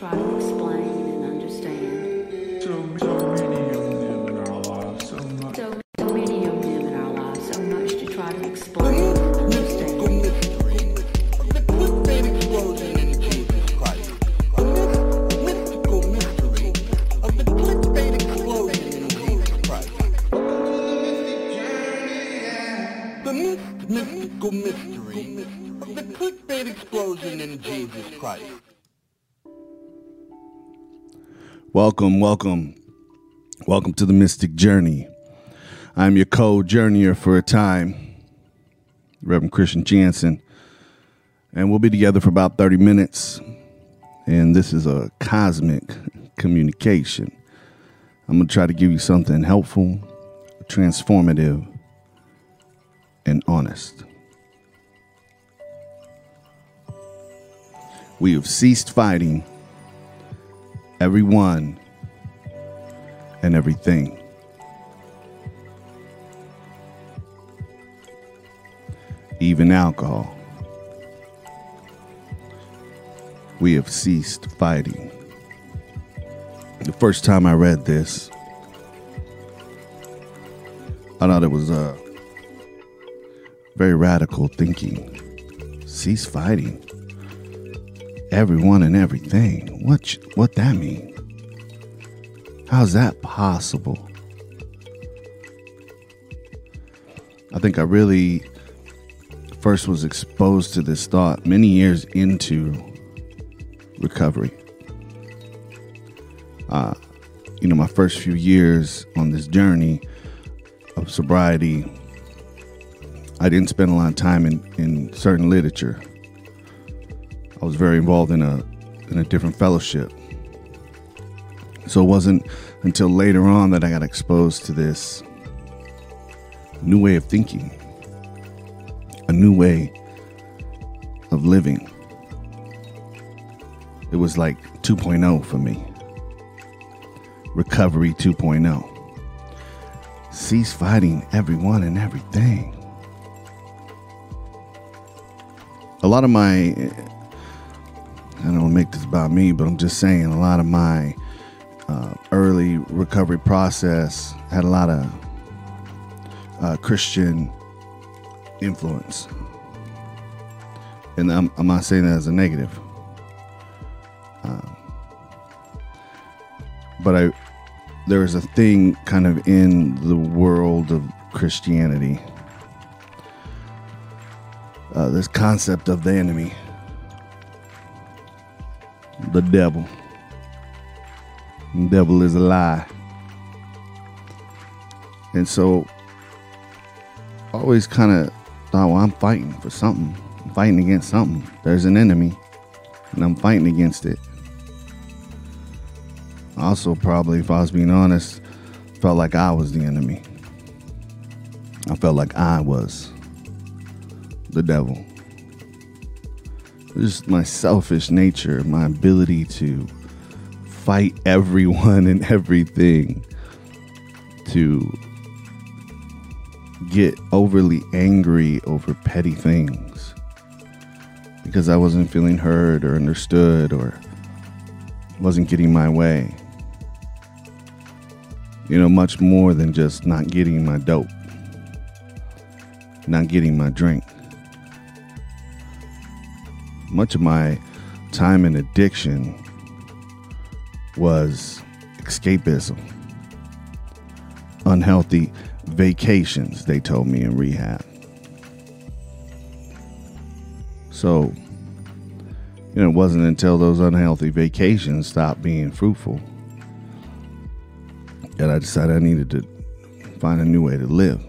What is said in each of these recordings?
try to explain and understand. So many of them in our lives, so much. So many of them in our lives, so much to try to explain and understand. The clickbait explosion in Jesus Christ. The mystical mystery of the clickbait explosion in Jesus Christ. The mystical mystery of the clickbait explosion in Jesus Christ. Welcome to the Mystic Journey. I'm your co-journeyer for a time, Reverend Christian Jansen, and we'll be together for about 30 minutes, and this is a cosmic communication. I'm going to try to give you something helpful, transformative, and honest. We have ceased fighting everyone and everything. Even alcohol. We have ceased fighting. The first time I read this, I thought it was very radical thinking. Cease fighting. Everyone and everything. What that mean? How's that possible? I think I really first was exposed to this thought many years into recovery. My first few years on this journey of sobriety, I didn't spend a lot of time in certain literature. I was very involved in a different fellowship. So it wasn't until later on that I got exposed to this new way of thinking, a new way of living. It was like 2.0 for me. Recovery 2.0. Cease fighting everyone and everything. A lot of my, I don't want to make this about me, but I'm just saying a lot of my early recovery process had a lot of Christian influence. And I'm not saying that as a negative. But there is a thing kind of in the world of Christianity. This concept of the enemy. The devil. The devil is a lie. And so I always kind of thought, well, I'm fighting for something. I'm fighting against something. There's an enemy, and I'm fighting against it. Also, probably, if I was being honest, felt like I was the enemy. I felt like I was the devil. Just my selfish nature, my ability to fight everyone and everything, to get overly angry over petty things because I wasn't feeling heard or understood or wasn't getting my way. Much more than just not getting my dope, not getting my drink. Much of my time in addiction was escapism. Unhealthy vacations, they told me in rehab. So, it wasn't until those unhealthy vacations stopped being fruitful that I decided I needed to find a new way to live.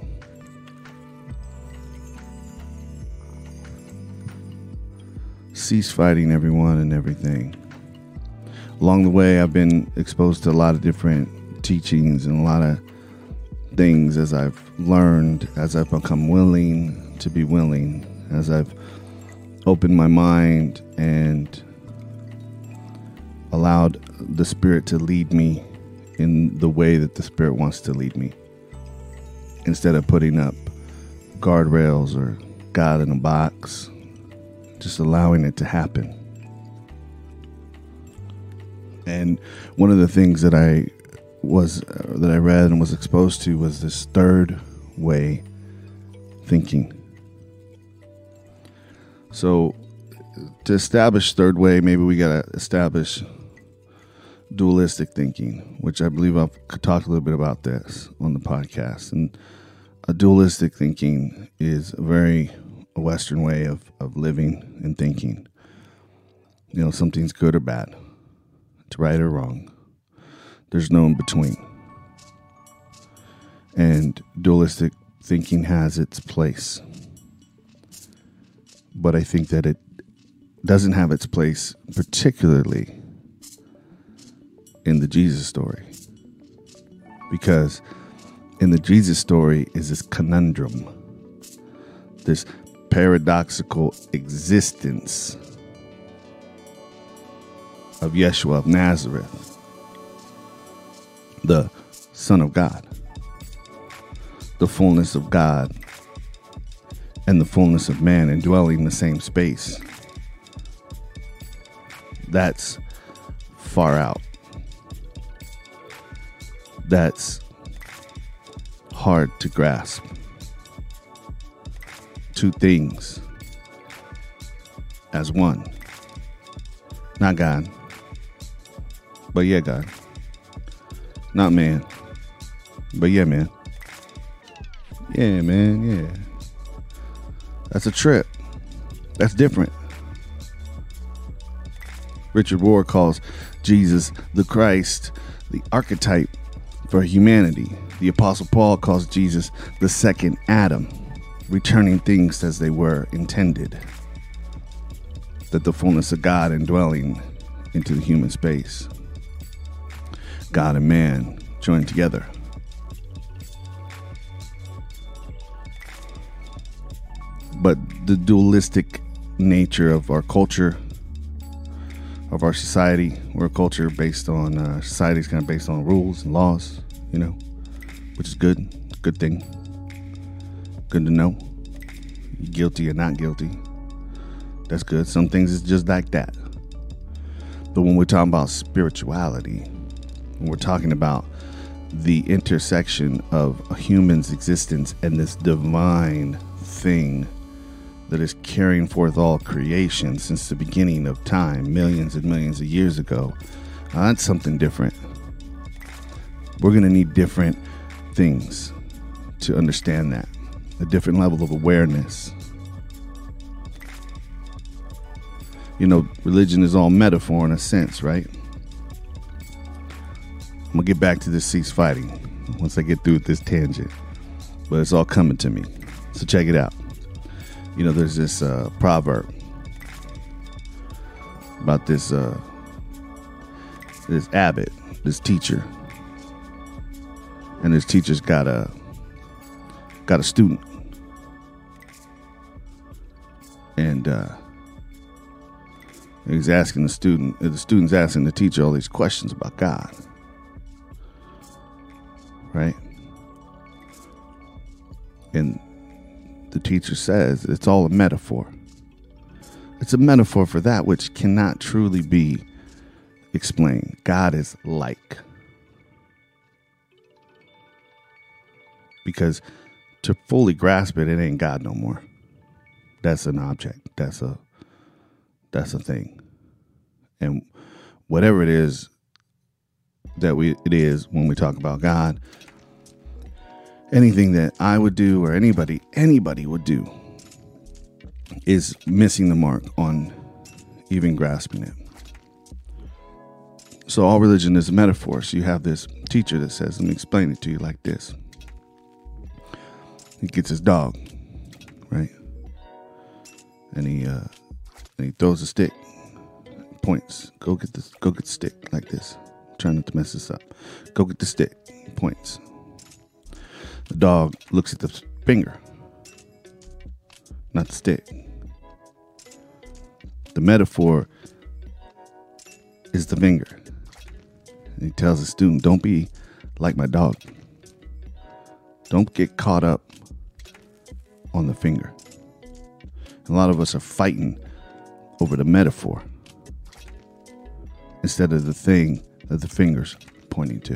Cease fighting everyone and everything. Along the way, I've been exposed to a lot of different teachings and a lot of things as I've learned, as I've become willing to be willing, as I've opened my mind and allowed the Spirit to lead me in the way that the Spirit wants to lead me, instead of putting up guardrails or God in a box, just allowing it to happen. And one of the things that I read and was exposed to was this third way thinking. So to establish third way, maybe we got to establish dualistic thinking, which I believe I've talked a little bit about this on the podcast. And a dualistic thinking is a Western way of living and thinking. You know, something's good or bad. It's right or wrong. There's no in between. And dualistic thinking has its place. But I think that it doesn't have its place particularly in the Jesus story. Because in the Jesus story is this conundrum, this paradoxical existence of Yeshua of Nazareth, the Son of God, the fullness of God and the fullness of man indwelling in the same space. That's far out. That's hard to grasp. Two things as one. Not God, but yeah, God. Not man, but yeah, man. Yeah, man, yeah. That's a trip. That's different. Richard Rohr calls Jesus the Christ, the archetype for humanity. The Apostle Paul calls Jesus the second Adam, returning things as they were intended. That the fullness of God indwelling into the human space. God and man joined together. But the dualistic nature of our culture, of our society, we're a culture based on, society's kind of based on rules and laws, you know, which is good thing. Good to know. Guilty or not guilty. That's good. Some things is just like that. But when we're talking about spirituality, when we're talking about the intersection of a human's existence and this divine thing that is carrying forth all creation since the beginning of time, millions and millions of years ago, that's something different. We're going to need different things to understand that. A different level of awareness. You know, religion is all metaphor in a sense, right? I'm going to get back to this cease fighting once I get through with this tangent. But it's all coming to me. So check it out. You know, there's this proverb about this abbot, this teacher. And this teacher's got a student. And he's asking the student's asking the teacher all these questions about God. Right? And the teacher says it's all a metaphor. It's a metaphor for that which cannot truly be explained. God is like. Because to fully grasp it, it ain't God no more. That's an object. That's a thing. And whatever it is it is when we talk about God, anything that I would do or anybody would do is missing the mark on even grasping it. So all religion is a metaphor. So you have this teacher that says, let me explain it to you like this. He gets his dog, right? And he throws a stick, points. Go get the stick like this. I'm trying not to mess this up. Go get the stick, points. The dog looks at the finger, not the stick. The metaphor is the finger. And he tells the student, don't be like my dog. Don't get caught up on the finger. A lot of us are fighting over the metaphor instead of the thing that the finger's pointing to.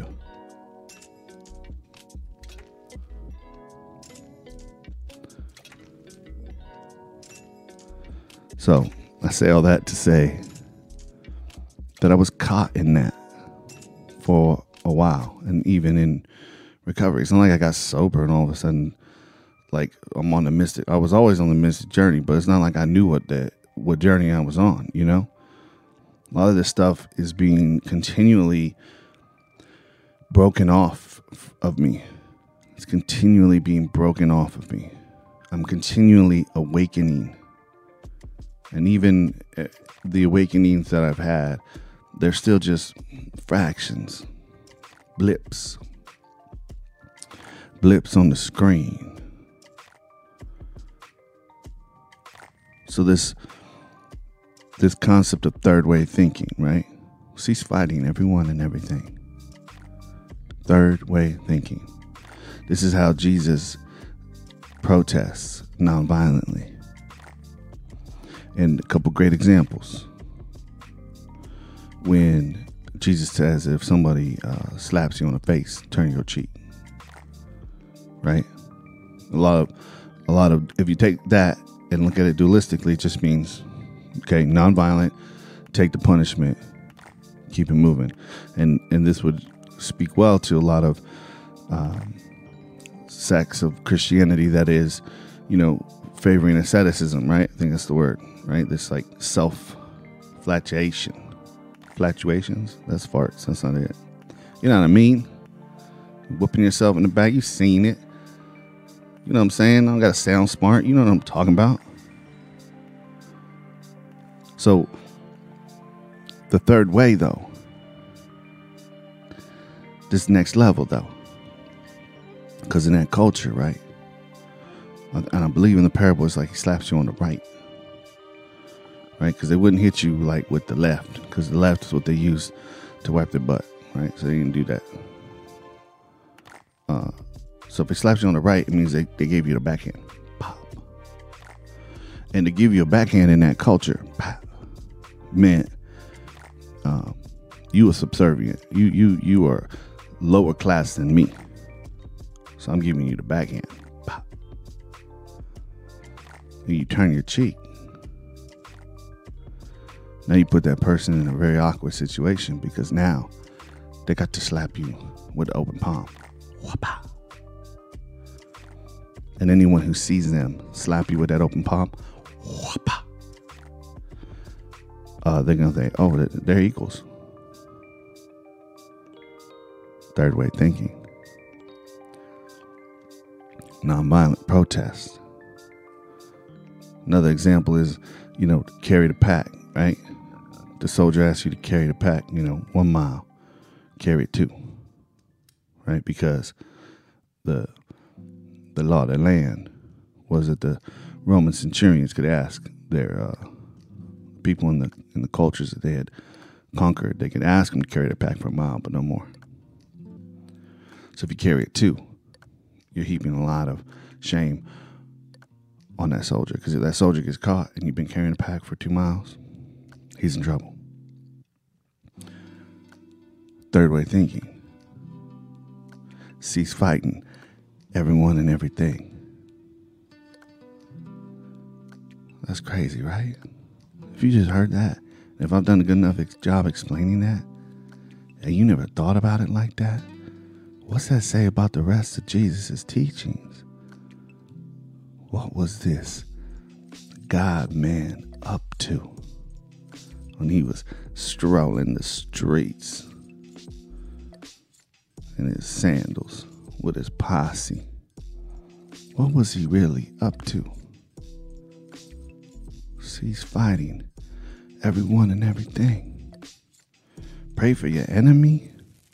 So I say all that to say that I was caught in that for a while, and even in recovery. It's not like I got sober and all of a sudden, like, I'm on the mystic. I was always on the mystic journey, but it's not like I knew what journey I was on, you know? A lot of this stuff is being continually broken off of me. It's continually being broken off of me. I'm continually awakening. And even the awakenings that I've had, they're still just fractions, blips on the screen. So this concept of third way thinking, right? Cease fighting everyone and everything. Third way thinking. This is how Jesus protests nonviolently. And a couple great examples. When Jesus says, if somebody slaps you on the face, turn your cheek. Right? A lot of, if you take that and look at it dualistically, it just means, okay, nonviolent, take the punishment, keep it moving. And this would speak well to a lot of sects of Christianity that is, favoring asceticism, right? I think that's the word, right? This like self-flatulations. That's farts. That's not it. You know what I mean? Whooping yourself in the back. You've seen it. You know what I'm saying? I don't got to sound smart. You know what I'm talking about. So, the third way, though. This next level, though. Because in that culture, right? And I believe in the parable, it's like he slaps you on the right. Right? Because they wouldn't hit you like with the left. Because the left is what they use to wipe their butt. Right? So they didn't do that. So if it slaps you on the right, it means they gave you the backhand. Pop. And to give you a backhand in that culture, pop, meant you were subservient. You are lower class than me. So I'm giving you the backhand. Pop. And you turn your cheek. Now you put that person in a very awkward situation because now they got to slap you with the open palm. Whoppa. And anyone who sees them slap you with that open palm, whoppa. They're going to think, oh, they're equals. Third way thinking. Nonviolent protest. Another example is, carry the pack, right? The soldier asks you to carry the pack, 1 mile. Carry it 2. Right? Because the law of the land was that the Roman centurions could ask their people in the cultures that they had conquered, they could ask them to carry their pack for 1 mile, but no more. So if you carry it 2, you're heaping a lot of shame on that soldier. Because if that soldier gets caught and you've been carrying a pack for 2 miles, he's in trouble. Third way thinking. Cease fighting everyone and everything. That's crazy, right? If you just heard that, if I've done a good enough job explaining that, and you never thought about it like that, what's that say about the rest of Jesus' teachings? What was this God-man up to when he was strolling the streets in his sandals with his posse? What was he really up to? Cease fighting everyone and everything. Pray for your enemy.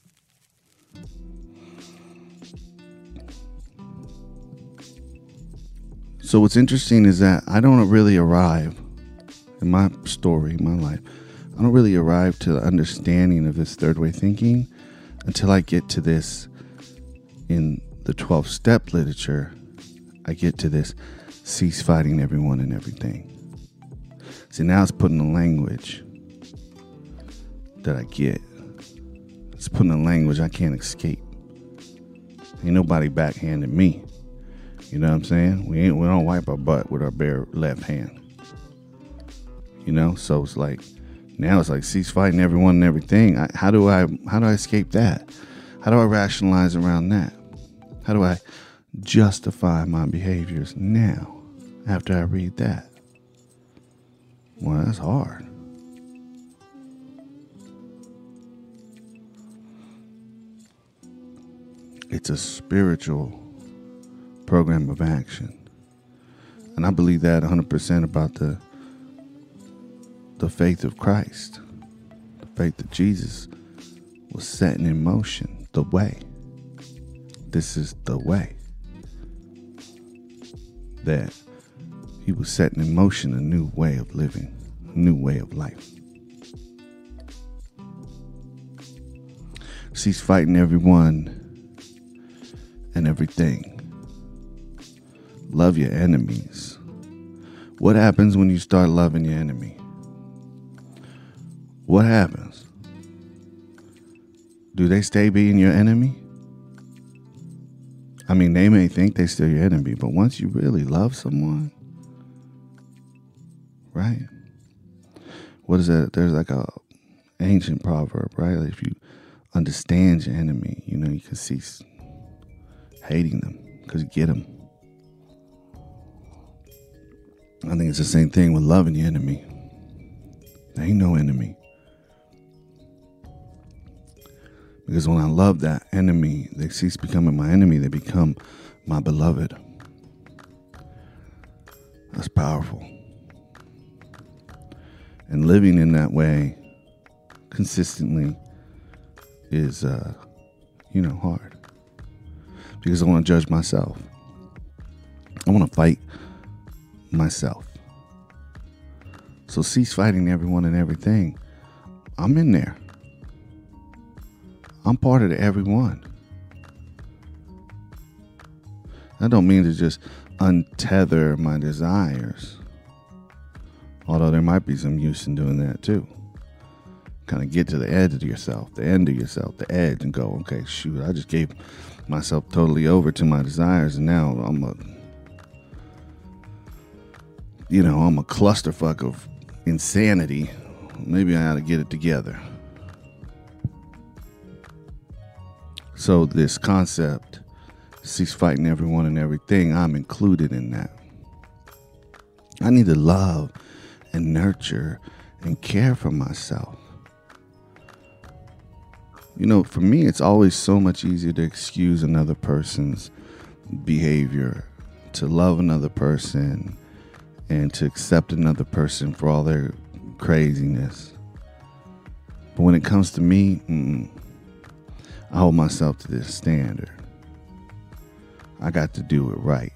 So what's interesting is that I don't really arrive in my story, my life. I don't really arrive to the understanding of this third way thinking until I get to this in the 12-step literature. I get to this cease fighting everyone and everything. See, now it's putting the language that I get. It's putting in language I can't escape. Ain't nobody backhanding me. You know what I'm saying? We don't wipe our butt with our bare left hand. You know, so it's like now it's like cease fighting everyone and everything. How do I escape that? How do I rationalize around that? How do I justify my behaviors now after I read that? Well, that's hard. It's a spiritual program of action. And I believe that 100% about the faith of Christ. The faith that Jesus was setting in motion. The way. This is the way. That he was setting in motion a new way of living. A new way of life. Cease fighting everyone and everything. Love your enemies. What happens when you start loving your enemy? What happens? Do they stay being your enemy? I mean, they may think they're still your enemy, but once you really love someone, right? What is that? There's like a ancient proverb, right? Like if you understand your enemy, you know, you can cease hating them because you get them. I think it's the same thing with loving your enemy. There ain't no enemy. Because when I love that enemy, they cease becoming my enemy. They become my beloved. That's powerful. And living in that way consistently is, hard. Because I want to judge myself. I want to fight myself. So cease fighting everyone and everything. I'm in there. I'm part of the everyone. That don't mean to just untether my desires. Although there might be some use in doing that too. Kind of get to the edge of yourself, the end of yourself, the edge, and go, okay, shoot, I just gave myself totally over to my desires, and now I'm a clusterfuck of insanity. Maybe I ought to get it together. So this concept, cease fighting everyone and everything, I'm included in that. I need to love and nurture and care for myself. You know, for me, it's always so much easier to excuse another person's behavior, to love another person, and to accept another person for all their craziness. But when it comes to me, I hold myself to this standard. I got to do it right.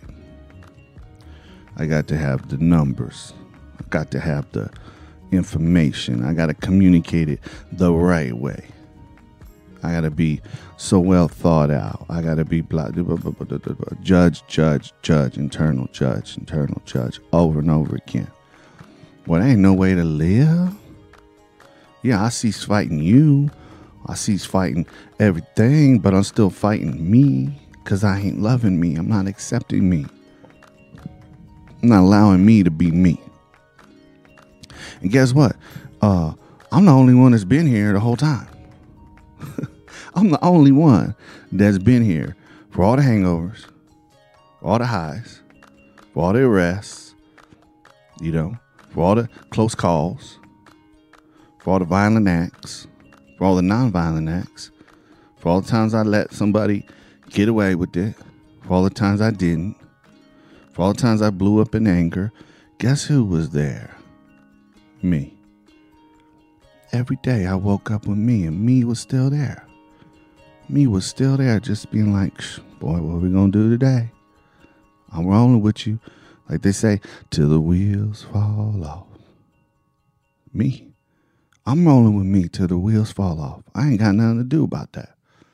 I got to have the numbers. I got to have the information. I got to communicate it the right way. I got to be so well thought out. I got to be judge, internal judge, over and over again. Well, there ain't no way to live. Yeah, I cease fighting you. I cease fighting everything, but I'm still fighting me because I ain't loving me. I'm not accepting me. I'm not allowing me to be me. And guess what? I'm the only one that's been here the whole time. I'm the only one that's been here for all the hangovers, for all the highs, for all the arrests, for all the close calls, for all the violent acts, for all the non-violent acts, for all the times I let somebody get away with it, for all the times I didn't, for all the times I blew up in anger. Guess who was there? Me. Every day I woke up with me, and me was still there. Me was still there, just being like, boy, what are we going to do today? I'm rolling with you. Like they say, till the wheels fall off. Me. I'm rolling with me till the wheels fall off. I ain't got nothing to do about that.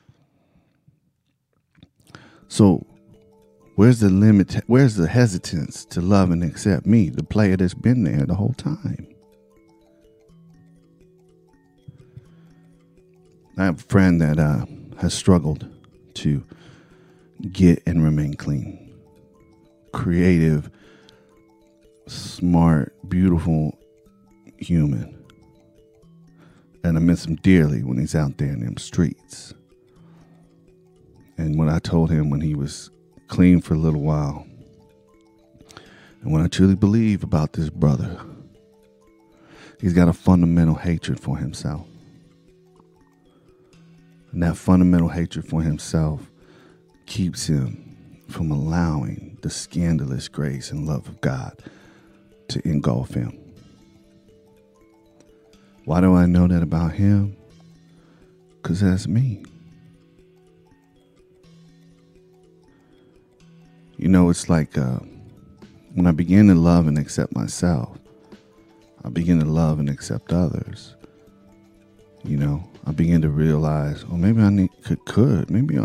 So, where's the hesitance to love and accept me, the player that's been there the whole time? I have a friend that has struggled to get and remain clean. Creative, smart, beautiful human. And I miss him dearly when he's out there in them streets. And when I told him when he was clean for a little while, and what I truly believe about this brother, he's got a fundamental hatred for himself. And that fundamental hatred for himself keeps him from allowing the scandalous grace and love of God to engulf him. Why do I know that about him? Because that's me. You know, it's like when I begin to love and accept myself, I begin to love and accept others. You know, I begin to realize, oh, maybe I could, maybe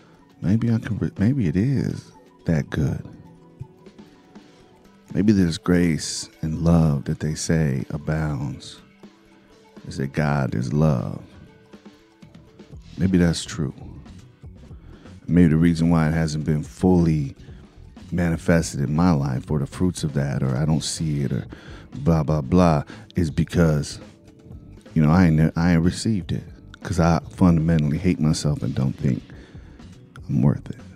it is that good. Maybe this grace and love that they say abounds is that God is love. Maybe that's true. Maybe the reason why it hasn't been fully manifested in my life, or the fruits of that, or I don't see it, or blah blah blah, is because, you know, I ain't received it, because I fundamentally hate myself and don't think I'm worth it.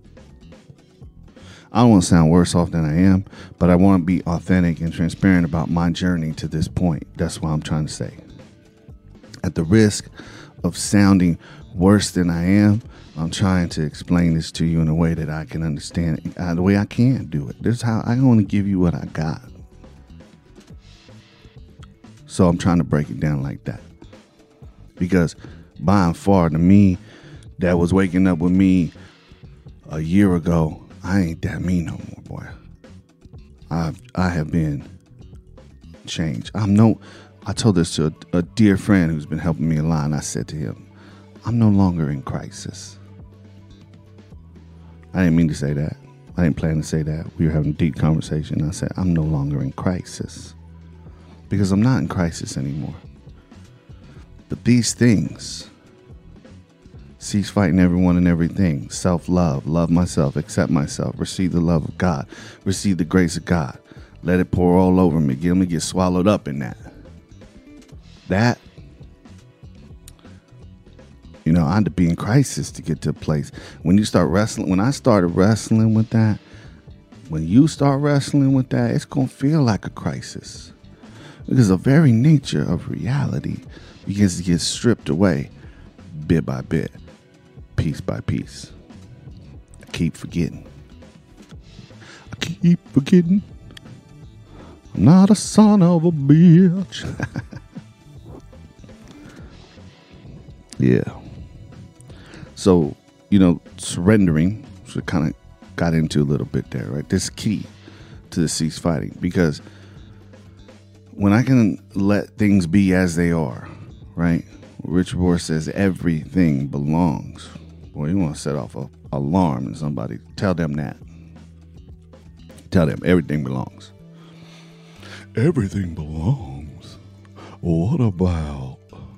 I don't want to sound worse off than I am, but I want to be authentic and transparent about my journey to this point. That's what I'm trying to say. At the risk of sounding worse than I am, I'm trying to explain this to you in a way that I can understand it, the way I can do it. This is how I want to give you what I got. So I'm trying to break it down like that. Because by and far, to me, that was waking up with me a year ago, I ain't that me no more, boy. I have been changed. I told this to a dear friend who's been helping me a lot, and I said to him, I'm no longer in crisis. I didn't mean to say that. I didn't plan to say that. We were having a deep conversation. I said, I'm no longer in crisis. Because I'm not in crisis anymore. But these things, cease fighting everyone and everything, self-love, love myself, accept myself, receive the love of God, receive the grace of God, let it pour all over me, let me get swallowed up in that. That, you know, I had to be in crisis to get to a place. When you start wrestling, when I started wrestling with that, when you start wrestling with that, it's going to feel like a crisis. Because the very nature of reality begins to get stripped away bit by bit, piece by piece. I keep forgetting. I'm not a son of a bitch. Yeah. So, you know, surrendering, so kind of got into a little bit there, right? This is key to the cease fighting, because when I can let things be as they are, right? Richard Rohr says everything belongs. Boy, you want to set off an alarm in somebody. Tell them that. Tell them everything belongs. Everything belongs. What about?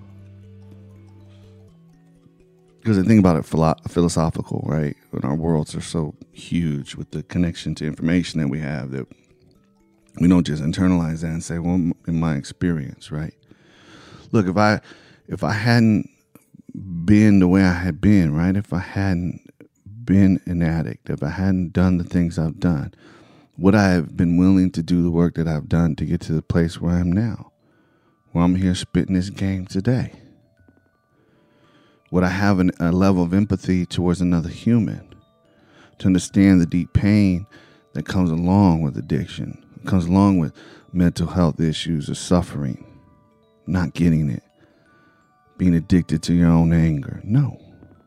Because the thing about it, philosophical, right? When our worlds are so huge with the connection to information that we have, that we don't just internalize that and say, well, in my experience, right? Look, if I hadn't been the way I had been, right? If I hadn't been an addict, if I hadn't done the things I've done, would I have been willing to do the work that I've done to get to the place where I am now, where I'm here spitting this game today? Would I have a level of empathy towards another human to understand the deep pain that comes along with addiction, comes along with mental health issues or suffering, not getting it, being addicted to your own anger? No.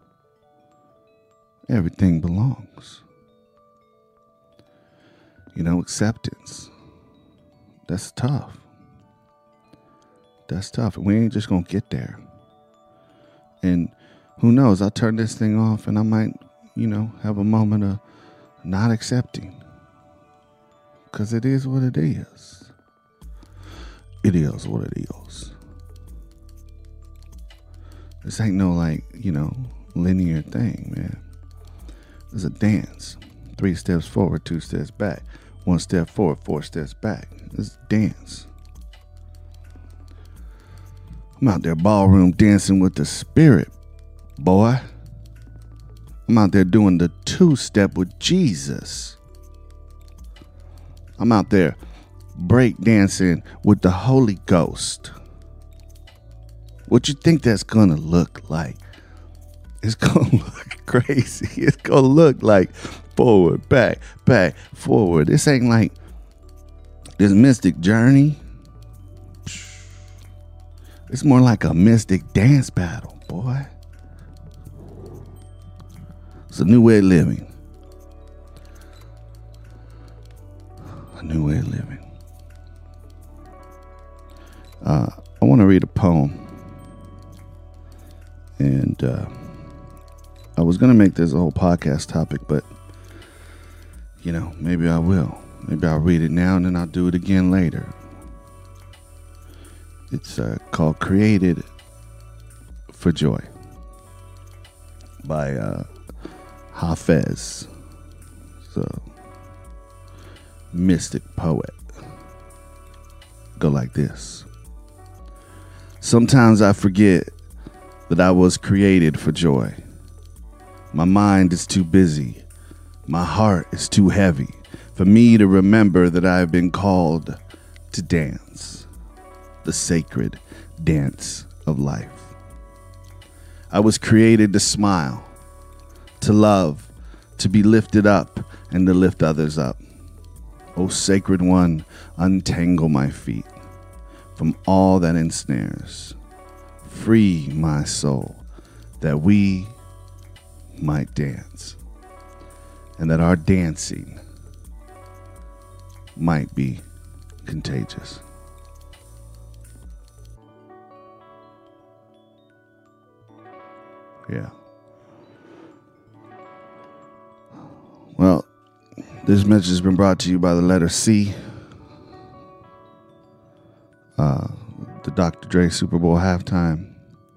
Everything belongs. You know, acceptance. That's tough. That's tough. We ain't just going to get there. And who knows, I'll turn this thing off and I might, you know, have a moment of not accepting. Because it is what it is. It is what it is. This ain't no linear thing, man. It's a dance. 3 steps forward, 2 steps back. 1 step forward, 4 steps back. It's a dance. I'm out there ballroom dancing with the spirit, boy. I'm out there doing the 2-step with Jesus. I'm out there break dancing with the Holy Ghost. What you think that's gonna look like? It's gonna look crazy. It's gonna look like forward, back, forward. This ain't like this mystic journey. It's more like a mystic dance battle, boy. It's a new way of living. A new way of living. I want to read a poem. And I was going to make this a whole podcast topic, but, maybe I will. Maybe I'll read it now and then I'll do it again later. It's called Created for Joy by Hafez. So, mystic poet. Go like this. Sometimes I forget that I was created for joy. My mind is too busy. My heart is too heavy for me to remember that I have been called to dance, the sacred dance of life. I was created to smile, to love, to be lifted up, and to lift others up. O sacred one, untangle my feet from all that ensnares. Free my soul, that we might dance, and that our dancing might be contagious. Yeah. Well, this message has been brought to you by the letter C. The Dr. Dre Super Bowl halftime.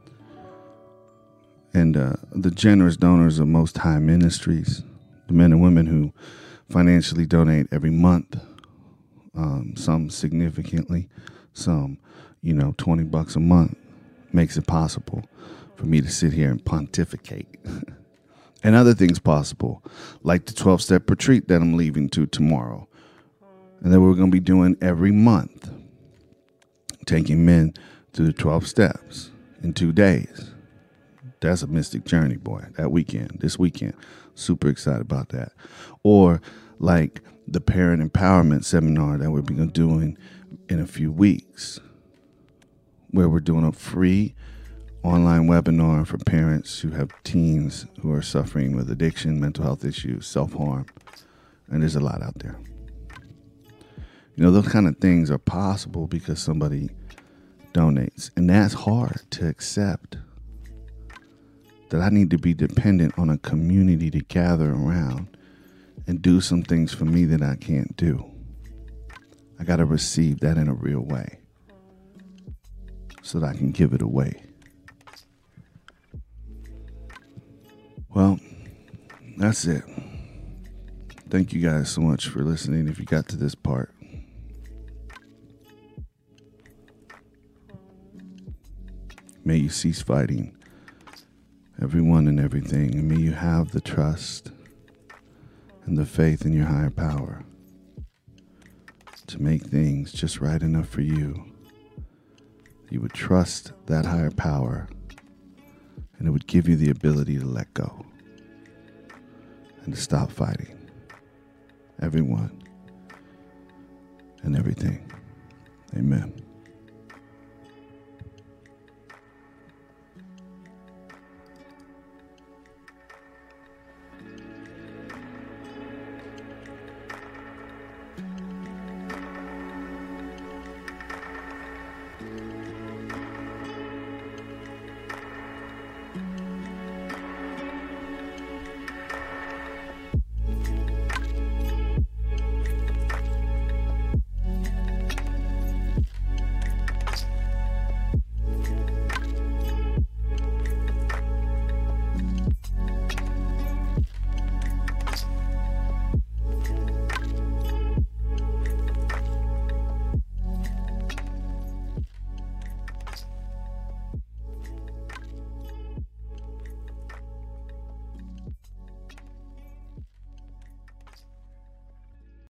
And the generous donors of Most High Ministries, the men and women who financially donate every month, some significantly, some, $20 a month, makes it possible for me to sit here and pontificate. And other things possible, like the 12-step retreat that I'm leaving to tomorrow. And that we're going to be doing every month, taking men through the 12 steps in 2 days. That's a mystic journey, boy. This weekend, super excited about that. Or like the parent empowerment seminar that we'll be doing in a few weeks, where we're doing a free online webinar for parents who have teens who are suffering with addiction, mental health issues, self-harm, and there's a lot out there. Those kind of things are possible because somebody donates, and that's hard to accept. That I need to be dependent on a community to gather around and do some things for me that I can't do. I got to receive that in a real way so that I can give it away. Well, that's it. Thank you guys so much for listening if you got to this part. May you cease fighting everyone and everything, and may you have the trust and the faith in your higher power to make things just right enough for you. You would trust that higher power, and it would give you the ability to let go and to stop fighting everyone and everything. Amen.